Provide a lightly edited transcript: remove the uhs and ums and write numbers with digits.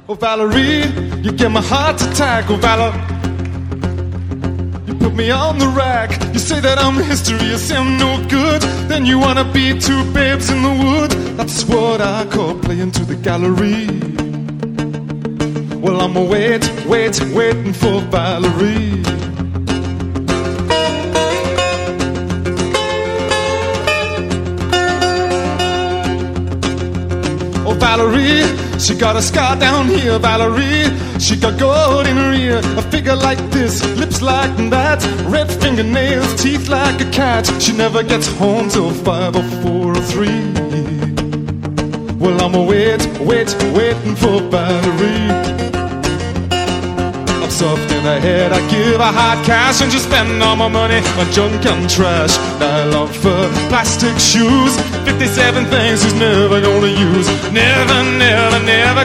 Oh Valerie, you get my heart attack. Oh Valerie, you put me on the rack. You say that I'm history, you say I'm no good. Then you wanna be two babes in the wood. That's what I call playing to the gallery. Well, I'm waiting for Valerie. Oh, Valerie, she got a scar down here, Valerie. She got gold in her ear, a figure like this, lips like that, red fingernails, teeth like a cat. She never gets home till 5 or 4 or 3. Well, I'm waiting for Valerie. I'm soft in the head, I give her hard cash, and just spend all my money on junk and trash. Nylon fur, plastic shoes, 57 things she's never gonna use. Never